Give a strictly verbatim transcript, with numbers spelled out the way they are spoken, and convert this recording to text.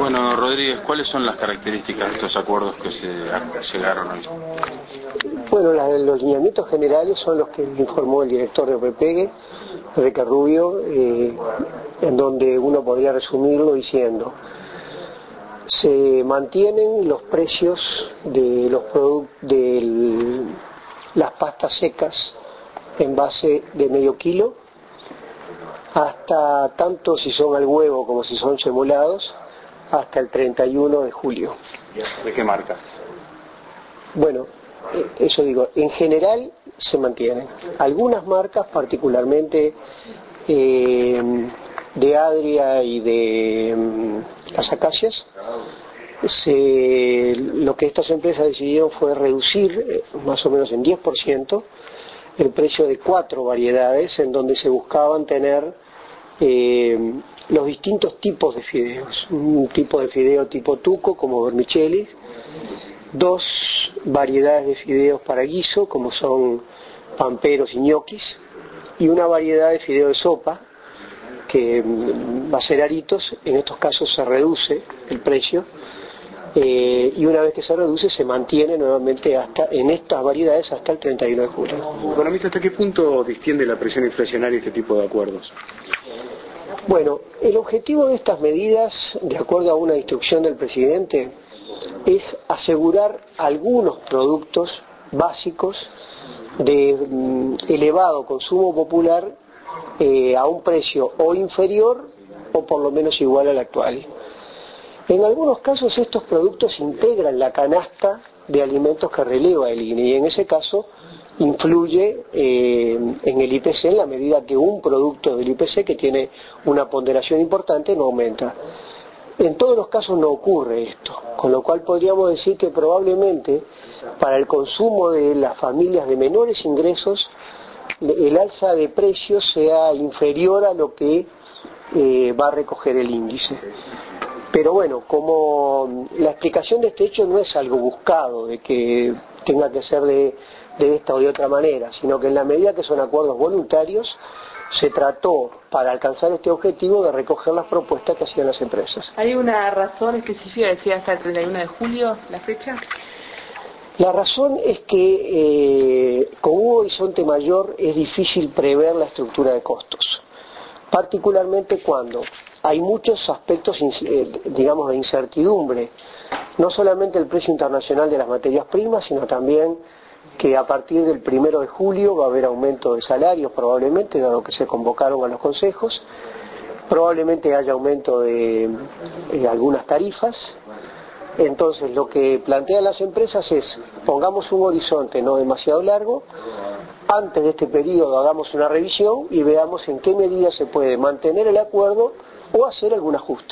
Bueno, Rodríguez, ¿cuáles son las características de estos acuerdos que se llegaron hoy? Bueno, la, los lineamientos generales son los que informó el director de Opepegue, Reca Rubio, eh, en donde uno podría resumirlo diciendo: se mantienen los precios de los productos de las pastas secas en base de medio kilo, hasta tanto si son al huevo como si son semolados, hasta el treinta y uno de julio. ¿De qué marcas? Bueno, eso digo, en general se mantienen. Algunas marcas, particularmente eh, de Adria y de um, las Acacias, se, lo que estas empresas decidieron fue reducir eh, más o menos en diez por ciento el precio de cuatro variedades, en donde se buscaban tener eh, los distintos tipos de fideos. Un tipo de fideo tipo tuco, como vermicelli, dos variedades de fideos para guiso, como son pamperos y ñoquis, y una variedad de fideo de sopa, que va a ser aritos. En estos casos se reduce el precio, eh, y una vez que se reduce se mantiene nuevamente hasta en estas variedades hasta el treinta y uno de julio. Economista, ¿hasta qué punto distiende la presión inflacionaria este tipo de acuerdos? Bueno, el objetivo de estas medidas, de acuerdo a una instrucción del presidente, es asegurar algunos productos básicos de mm, elevado consumo popular eh, a un precio o inferior o por lo menos igual al actual. En algunos casos estos productos integran la canasta de alimentos que releva el I N E, y en ese caso influye eh, en el I P C en la medida que un producto del I P C que tiene una ponderación importante no aumenta. En todos los casos no ocurre esto, con lo cual podríamos decir que probablemente para el consumo de las familias de menores ingresos el alza de precios sea inferior a lo que eh, va a recoger el índice. Pero bueno, como la explicación de este hecho no es algo buscado, de que tenga que ser de, de esta o de otra manera, sino que en la medida que son acuerdos voluntarios, se trató, para alcanzar este objetivo, de recoger las propuestas que hacían las empresas. ¿Hay una razón específica que decía hasta el treinta y uno de julio la fecha? La razón es que eh, con un horizonte mayor es difícil prever la estructura de costos, particularmente cuando hay muchos aspectos, digamos, de incertidumbre, no solamente el precio internacional de las materias primas, sino también que a partir del primero de julio va a haber aumento de salarios probablemente, dado que se convocaron a los consejos, probablemente haya aumento de, de algunas tarifas. Entonces lo que plantean las empresas es: pongamos un horizonte no demasiado largo, antes de este periodo hagamos una revisión y veamos en qué medida se puede mantener el acuerdo o hacer algún ajuste.